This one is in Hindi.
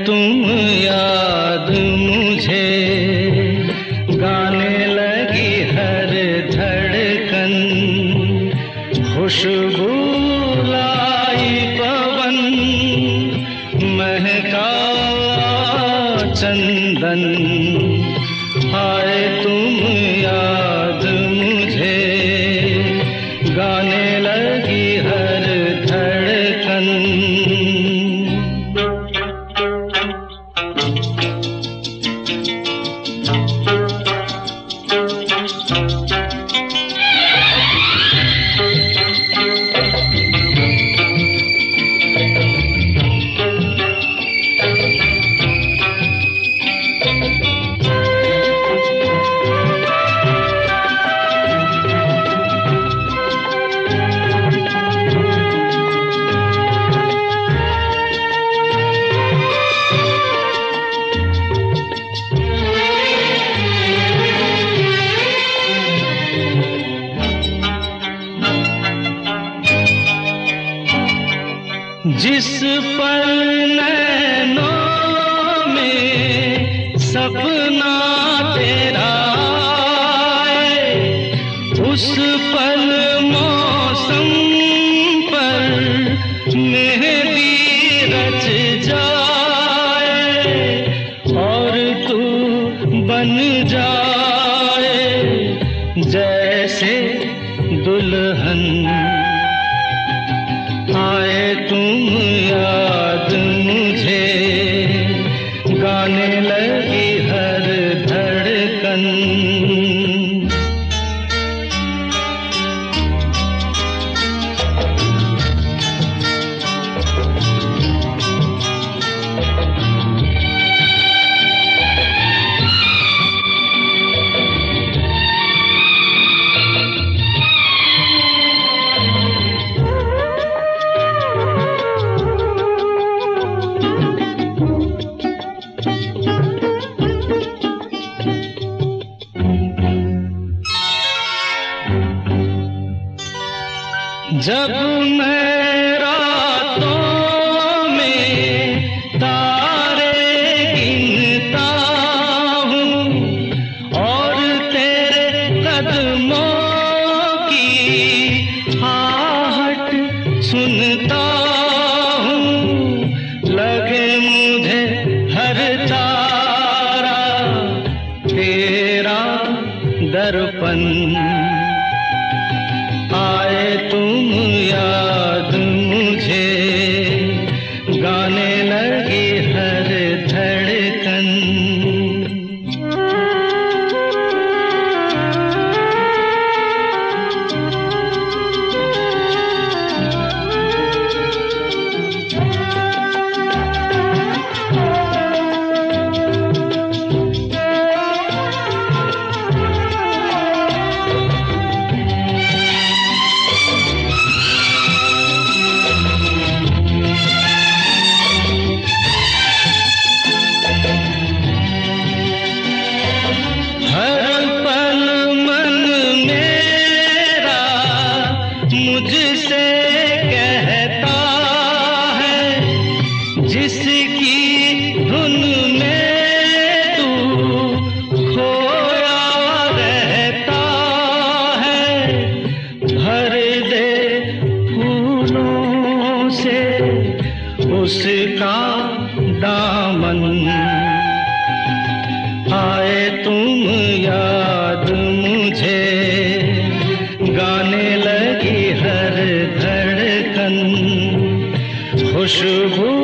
तुम याद मुझे, गाने लगी हर धड़कन, खुशबू लाई पवन, महका चंदन। आए तुम याद मुझे, गाने लगी हर धड़कन। जिस पल नैनों में सपना तेरा आए, उस पल मौसम पर मेहंदी रच जाए, और तू बन जाए जैसे दुल्हन। आए तुम याद मुझे, गाने लगी हर धड़कन। जब मैं रातों में तारे गिनता हूँ, और तेरे कदमों की आहट सुनता हूँ, लगे मुझे हर तारा तेरा दर्पण। आए तुम याद मुझे, गाने लगी हर धड़कन। मुझसे कहता है, जिसकी धुन में तू खोया रहता है, भर दे फूलों से उसका दामन। आए तुम याद मुझे, गाने लगी हर धड़कन, खुशबू